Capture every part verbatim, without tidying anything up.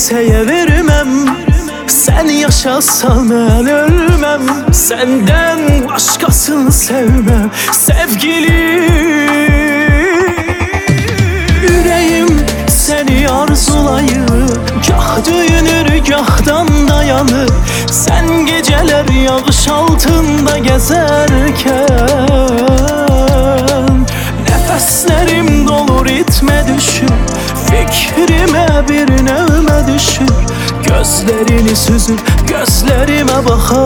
kimseye vermem. Sen yaşasan ben ölmem, senden başkasını sevmem sevgilim. Yüreğim seni arzulayır, gah döyünür gahdan dayanır. Sen geceler yağış altında gezerken, nefeslerim dolu ritme düşür, fikrime bir nevme düşür. Gözlerini süzüp gözlerime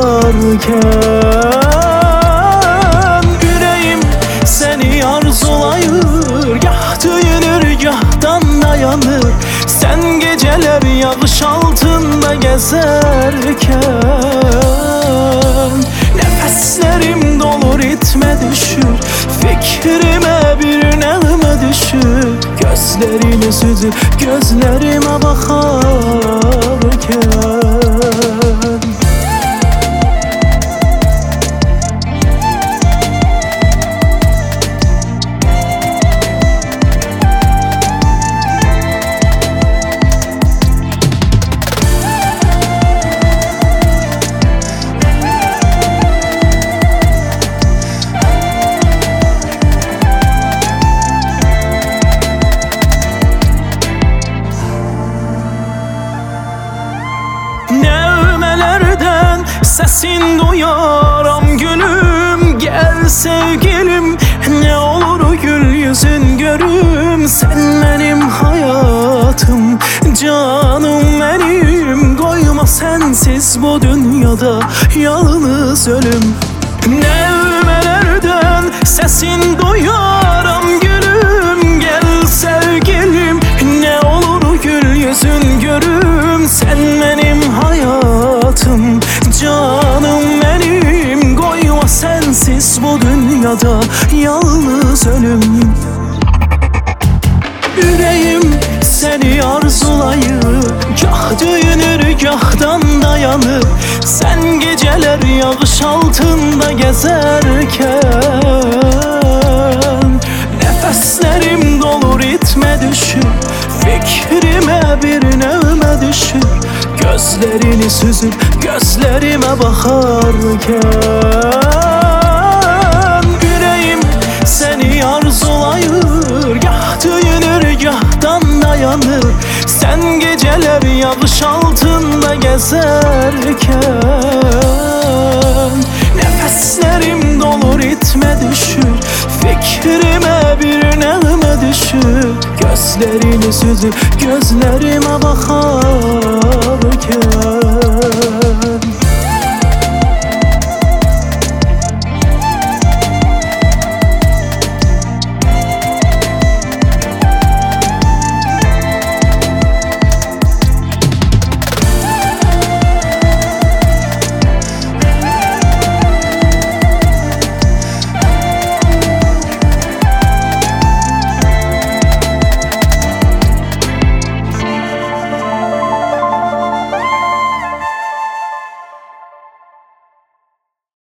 bakarken, yüreğim seni arzulayır, gah döyünür gahdan dayanır. Sen geceler yağış altında gezerken, nefeslerim dolu ritme düşür, fikrime bir nevme düşür. Gözlerini süzüp gözlerime bakarken. Nevmelerden sesin duyarım gülüm, gel sevgilim. Ne olur gül yüzün görüm, sen benim hayatım, canım benim. Koyma sensiz bu dünyada yalnız ölüm. Nevmelerden sesin duyarım gülüm, gel sevgilim. Ne olur gül yüzün görüm, sen benim hayatım, canım benim. Koyma sensiz bu dünyada yalnız ölüm. Yüreğim seni arzulayır, gah döyünür gahdan dayanır. Sen geceler yağış altında gezerken, nefeslerim dolu ritme düşür, fikrime bir nevme düşür. Gözlerini süzüp gözlerime bakarken, yüreğim seni arzulayır, gah döyünür gahdan dayanır. Sen geceler yağış altında gezerken, nefeslerim dolu ritme düşür, fikrime bir nevme düşür. Gözlerini süzüp gözlerime bakarken.